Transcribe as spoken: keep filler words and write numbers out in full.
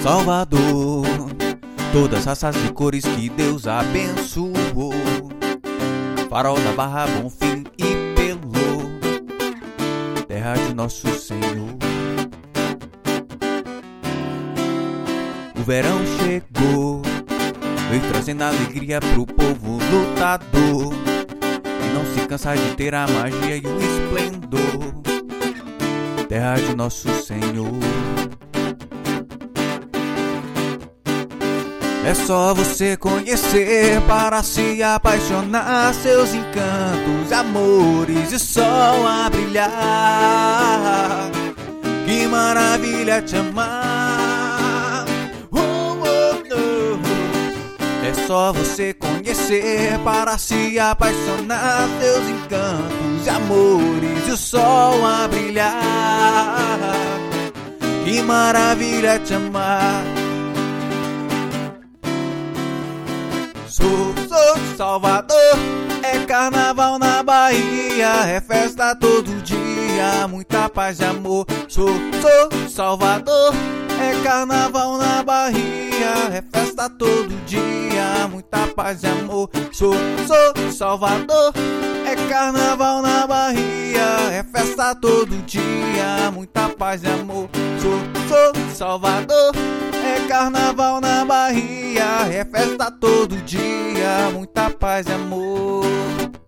Salvador, todas raças e cores que Deus abençoou. Farol da Barra, Bonfim e Pelô, terra de nosso Senhor. O verão chegou, veio trazendo alegria pro povo lutador, que não se cansa de ter a magia e o esplendor, terra de nosso Senhor. É só você conhecer para se apaixonar, seus encantos, amores e sol a brilhar. Que maravilha te amar. Oh, oh, oh. É só você conhecer para se apaixonar, seus encantos, amores e o sol a brilhar. Que maravilha te amar. Sou, sou Salvador, é carnaval na Bahia, é festa todo dia, muita paz e amor. Sou, sou Salvador, é carnaval na Bahia, é festa todo dia, muita paz e amor. Sou, sou Salvador, é carnaval na Bahia, é festa todo dia, muita paz e amor. Sou, sou Salvador, é carnaval na Bahia, é festa todo dia, muita paz e amor.